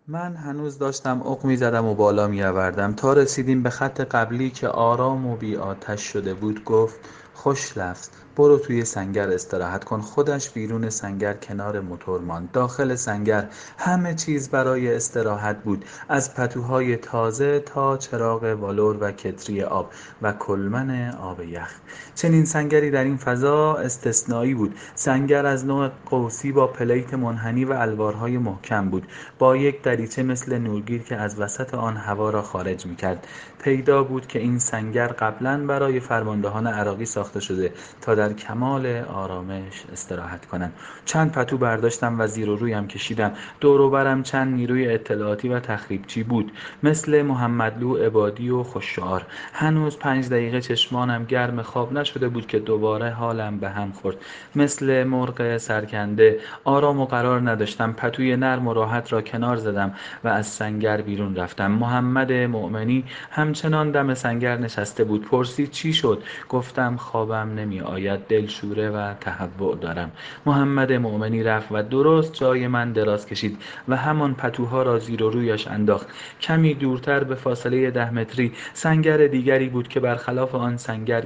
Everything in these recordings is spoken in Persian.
من هنوز داشتم عق می‌زدم و بالا می‌آوردم تا رسیدیم به خط قبلی که آرام و بی آتش شده بود. گفت خوش لفظ، برو توی سنگر استراحت کن. خودش بیرون سنگر کنار موتور ماند. داخل سنگر همه چیز برای استراحت بود، از پتوهای تازه تا چراغ والور و کتری آب و کلمن آب یخ. چنین سنگری در این فضا استثنایی بود. سنگر از نوع قوسی با پلیت منحنی و الوارهای محکم بود، با یک دریچه مثل نورگیر که از وسط آن هوا را خارج می‌کرد. پیدا بود که این سنگر قبلاً برای فرماندهان عراقی ساخته شده تا در کمال آرامش استراحت کنند. چند پتو برداشتم و زیر و رویم کشیدم. دور و برم چند نیروی اطلاعاتی و تخریبچی بود، مثل محمدلو عبادی و خوششعار. هنوز 5 دقیقه چشمانم گرم خواب نشده بود که دوباره حالم به هم خورد. مثل مرغ سرکنده آرام و قرار نداشتم. پتوی نرم و راحت را کنار زدم و از سنگر بیرون رفتم. محمد مؤمنی همچنان دم سنگر نشسته بود. پرسید چی شد؟ گفتم خوابم نمی آید، دلشوره و تهوع دارم. محمد مؤمنی رفت و درست جای من دراز کشید و همان پتوها را زیر و رویش انداخت. کمی دورتر به فاصله 10 متری سنگر دیگری بود که برخلاف آن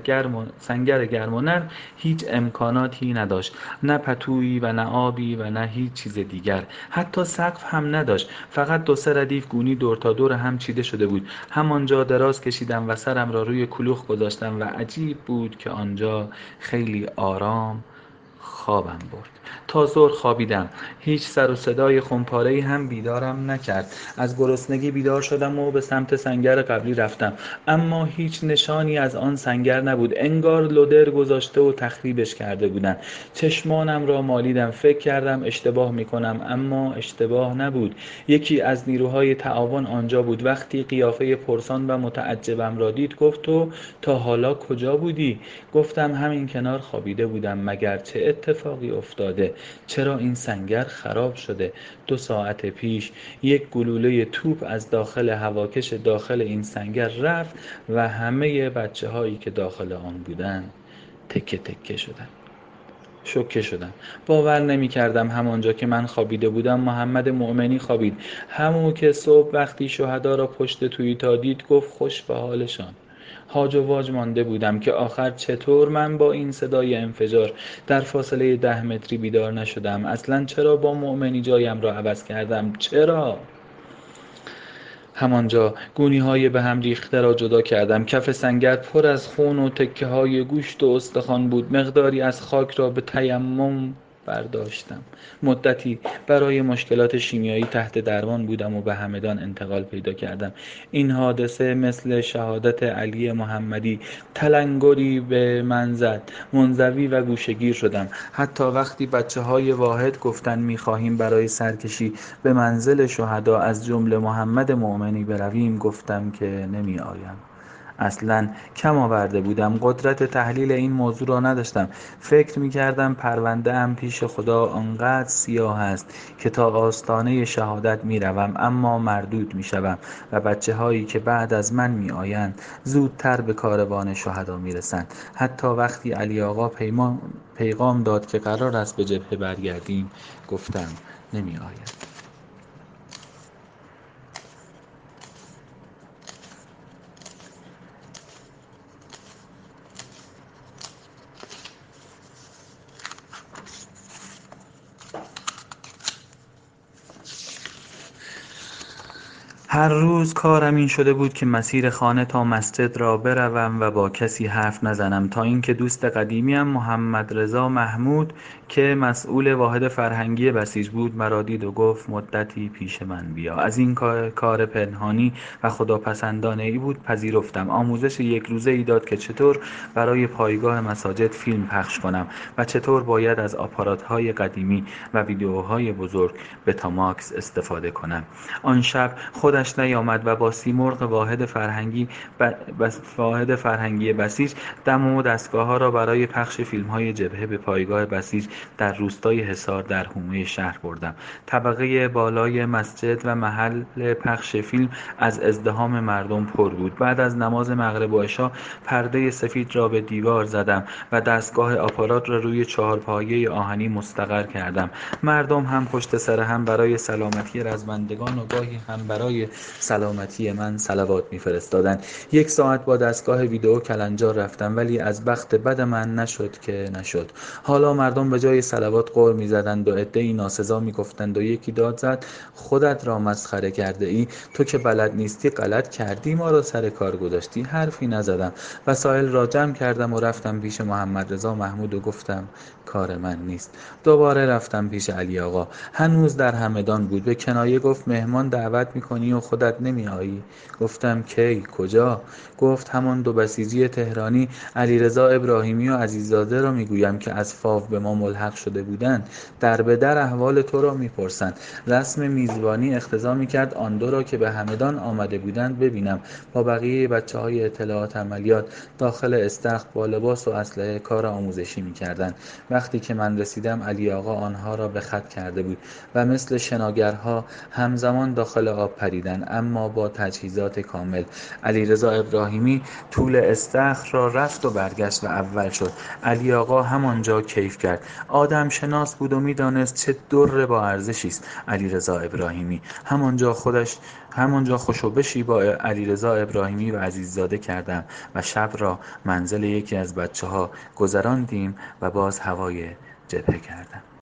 سنگر گرم و نرم هیچ امکاناتی نداشت، نه پتویی و نه آبی و نه هیچ چیز دیگر. حتی سقف هم نداشت، فقط 2 3 ردیف گونی دور تا دور هم چیده شده بود. همانجا دراز کشیدم و سرم را روی کلوخ گذاشتم و عجیب بود که آنجا خیلی آرام خوابم برد. تا ظهر خوابیدم. هیچ سر و صدای خمپاره‌ای هم بیدارم نکرد. از گرسنگی بیدار شدم و به سمت سنگر قبلی رفتم، اما هیچ نشانی از آن سنگر نبود. انگار لودر گذاشته و تخریبش کرده بودند. چشمانم را مالیدم، فکر کردم اشتباه میکنم، اما اشتباه نبود. یکی از نیروهای تعاون آنجا بود. وقتی قیافه پرسان و متعجبم را دید گفت تو تا حالا کجا بودی؟ گفتم همین کنار خوابیده بودم. مگر چه اتفاقی افتاده؟ چرا این سنگر خراب شده؟ 2 ساعت پیش یک گلوله توپ از داخل هواکش داخل این سنگر رفت و همه بچه هایی که داخل آن بودند تکه تکه شدند. شوکه شدم. باور نمی کردم همانجا که من خوابیده بودم محمد مؤمنی خوابید. همون که صبح وقتی شهدا را پشت توییتا دید گفت خوش به حالشان. هاج و واج مانده بودم که آخر چطور من با این صدای انفجار در فاصله 10 متری بیدار نشدم. اصلا چرا با مؤمنی جایم را عوض کردم؟ چرا؟ همانجا گونی‌های به هم ریخته را جدا کردم. کف سنگر پر از خون و تکه‌های گوشت و استخوان بود. مقداری از خاک را به تیمم برداشتم. مدتی برای مشکلات شیمیایی تحت درمان بودم و به همدان انتقال پیدا کردم. این حادثه مثل شهادت علی محمدی تلنگری به من زد. منزوی و گوشه‌گیر شدم. حتی وقتی بچه‌های واحد گفتن می‌خواهیم برای سرکشی به منزل شهدا از جمله محمد مؤمنی برویم، گفتم که نمی‌آیم. اصلاً کم آورده بودم. قدرت تحلیل این موضوع را نداشتم. فکر می‌کردم پرونده‌ام پیش خدا آنقدر سیاه است که تا آستانه شهادت می‌روم اما مردود می‌شوم و بچه‌هایی که بعد از من می‌آیند زودتر به کاروان شهدا می‌رسند. حتی وقتی علی آقا پیغام داد که قرار است به جبهه برگردیم، گفتم نمی‌آید. هر روز کارم این شده بود که مسیر خانه تا مسجد را بروم و با کسی حرف نزنم، تا اینکه دوست قدیمیم محمدرضا محمود که مسئول واحد فرهنگی بسیج بود مرا دید و گفت مدتی پیش من بیا. از این کار پنهانی و خداپسندانه ای بود. پذیرفتم. آموزش 1 روزه داد که چطور برای پایگاه مساجد فیلم پخش کنم و چطور باید از آپارات‌های قدیمی و ویدئوهای بزرگ بتاماکس استفاده کنم. آن شب خودش نیامد و با سیمرغ واحد فرهنگی بسیج دم و دستگاه‌ها را برای پخش فیلم‌های جبهه به پایگاه بسیج در روستای حصار در حومه شهر بردم. طبقه بالای مسجد و محل پخش فیلم از ازدحام مردم پر بود. بعد از نماز مغرب و عشا پرده سفید را به دیوار زدم و دستگاه آپارات را روی چهارپایه آهنی مستقر کردم. مردم هم پشت سر هم برای سلامتی رزمندگان و گاهی هم برای سلامتی من صلوات می‌فرستادند. 1 ساعت با دستگاه ویدئو کلنجار رفتم، ولی از بخت بد من نشد که نشد. حالا مردم به جای صلوات غر می‌زدند و عده‌ای ناسزا می‌گفتند و یکی داد زد خودت را مسخره کرده ای؟ تو که بلد نیستی غلط کردی، ما را سر کار گذاشتی. حرفی نزدم. وسایل را جمع کردم و رفتم پیش محمد رضا محمود و گفتم کار من نیست. دوباره رفتم پیش علی آقا. هنوز در همدان بود. به کنایه گفت مهمان دعوت میکنی و خودت نمیایی؟ گفتم کی؟ کجا؟ گفت همان 2 بسیجی تهرانی، علیرضا ابراهیمی و عزیززاده را میگویم که از فاو به ما ملحق شده بودند. در به در احوال تو را میپرسند. رسم میزبانی اقتضا میکرد آن 2 را که به همدان آمده بودند ببینم. با بقیه بچه‌های اطلاعات عملیات داخل استخر با لباس و اسلحه کار آموزشی میکردند. وقتی که من رسیدم علی آقا آنها را به خط کرده بود و مثل شناگرها همزمان داخل آب پریدند، اما با تجهیزات کامل. علیرضا ابراهیمی طول استخر را رفت و برگشت و اول شد. علی آقا همانجا کیف کرد. آدم شناس بود و میدانست چه در با ارزشی است. علیرضا ابراهیمی همانجا خوشوبشی با علیرضا ابراهیمی و عزیززاده کردم و شب را منزل یکی از بچه‌ها گذراندیم و باز هوای جبهه کردم.